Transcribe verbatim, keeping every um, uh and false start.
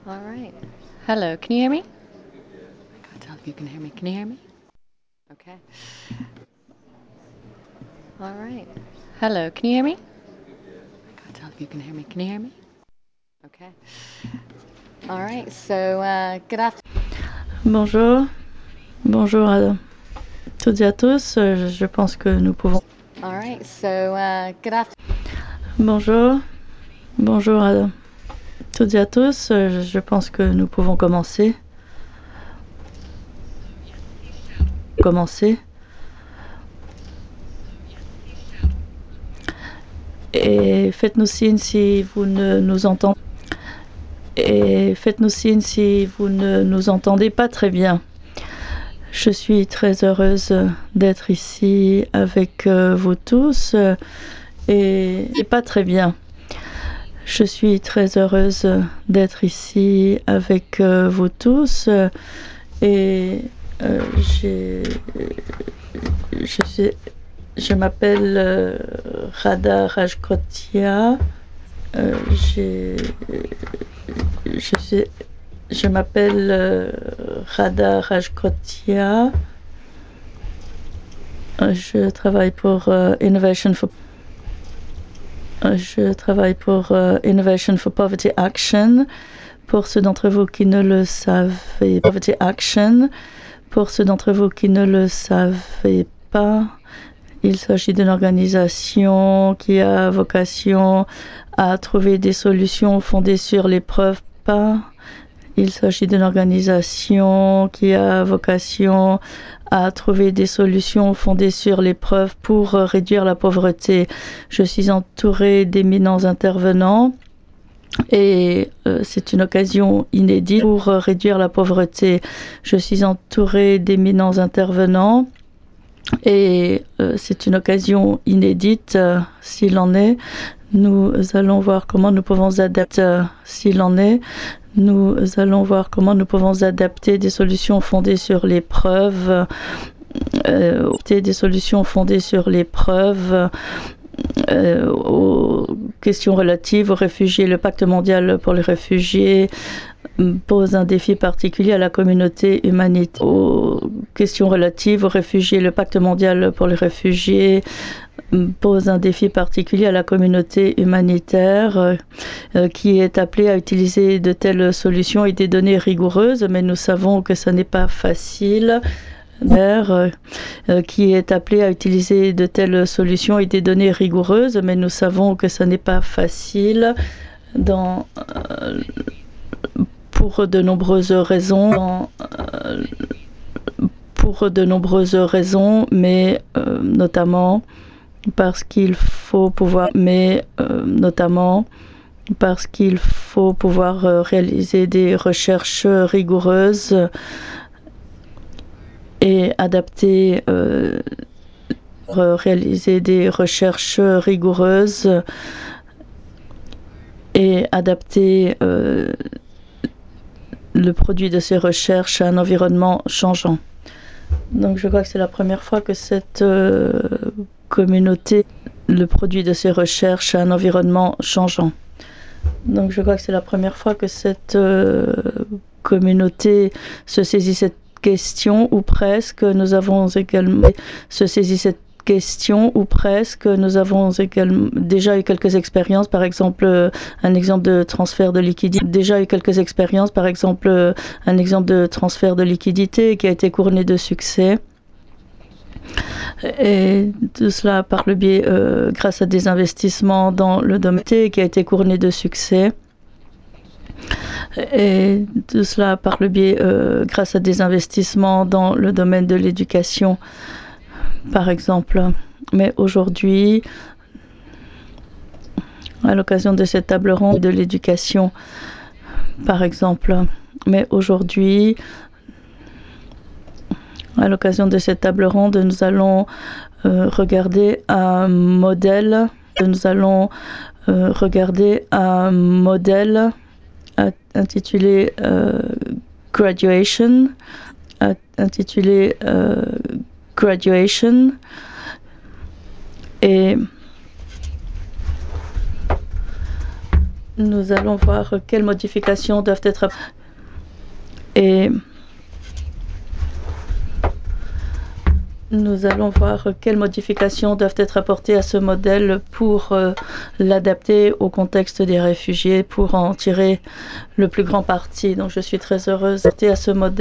All right. Hello, can you hear me? Tell if you can hear me. Can you hear me? Okay. All right. Hello, can you hear me? Tell if you can hear me. Can you hear me? Okay. All right. So, uh, good afternoon. Bonjour, bonjour à toutes et à tous. Euh, Je pense que nous pouvons. All right. So, uh, good afternoon. Bonjour, bonjour à toutes et à tous. Euh, Je pense que nous pouvons commencer. Commencer. Et faites-nous signe si vous ne nous entendez. Et faites-nous signe si vous ne nous entendez pas très bien. Je suis très heureuse d'être ici avec euh, vous tous euh, et, et pas très bien. Je suis très heureuse d'être ici avec euh, vous tous euh, et euh, j'ai, je, suis- je m'appelle euh, Radha Rajkotia. Euh, j'ai, je, suis- je m'appelle euh, Radha Rajkotia. Euh, Je travaille pour euh, Innovation for euh, je travaille pour euh, Innovation for Poverty Action. Pour ceux d'entre vous qui ne le savaient, Poverty Action. Pour ceux d'entre vous qui ne le savaient pas, il s'agit d'une organisation qui a vocation à trouver des solutions fondées sur les preuves. Pas. Il s'agit d'une organisation qui a vocation à trouver des solutions fondées sur les preuves pour réduire la pauvreté. Je suis entourée d'éminents intervenants et euh, c'est une occasion inédite pour réduire la pauvreté. Je suis entourée d'éminents intervenants et euh, c'est une occasion inédite euh, s'il en est. Nous allons voir comment nous pouvons adapter euh, s'il en est. Nous allons voir comment nous pouvons adapter des solutions fondées sur les preuves, euh, des solutions fondées sur les preuves euh, aux questions relatives aux réfugiés. Le pacte mondial pour les réfugiés pose un défi particulier à la communauté humanitaire. Aux questions relatives aux réfugiés, le pacte mondial pour les réfugiés pose un défi particulier à la communauté humanitaire euh, qui est appelée à utiliser de telles solutions et des données rigoureuses, mais nous savons que ce n'est pas facile. Euh, euh, qui est appelée à utiliser de telles solutions et des données rigoureuses, mais nous savons que ce n'est pas facile dans, euh, pour de nombreuses raisons. Dans, euh, pour de nombreuses raisons, mais euh, notamment parce qu'il faut pouvoir, mais euh, notamment parce qu'il faut pouvoir euh, réaliser des recherches rigoureuses et adapter, euh, réaliser des recherches rigoureuses et adapter euh, le produit de ces recherches à un environnement changeant. Donc je crois que c'est la première fois que cette euh, communauté, le produit de ces recherches à un environnement changeant. Donc je crois que c'est la première fois que cette euh, communauté se saisit cette question, ou presque. Nous avons également se saisit cette question, ou presque. Nous avons également déjà eu quelques expériences, par exemple euh, un exemple de transfert de liquidité. Déjà eu quelques expériences, par exemple euh, un exemple de transfert de liquidité qui a été couronné de succès. Et tout cela par le biais, euh, grâce à des investissements dans le domaine qui a été couronné de succès. Et tout cela par le biais, euh, grâce à des investissements dans le domaine de l'éducation, par exemple. Mais aujourd'hui, à l'occasion de cette table ronde de l'éducation, par exemple. Mais aujourd'hui, à l'occasion de cette table ronde, nous allons euh, regarder un modèle. Nous allons euh, regarder un modèle intitulé euh, Graduation, intitulé euh, Graduation, et Nous allons voir quelles modifications doivent être et nous allons voir quelles modifications doivent être apportées à ce modèle pour euh, l'adapter au contexte des réfugiés, pour en tirer le plus grand parti. Donc je suis très heureuse d'apporter à ce modèle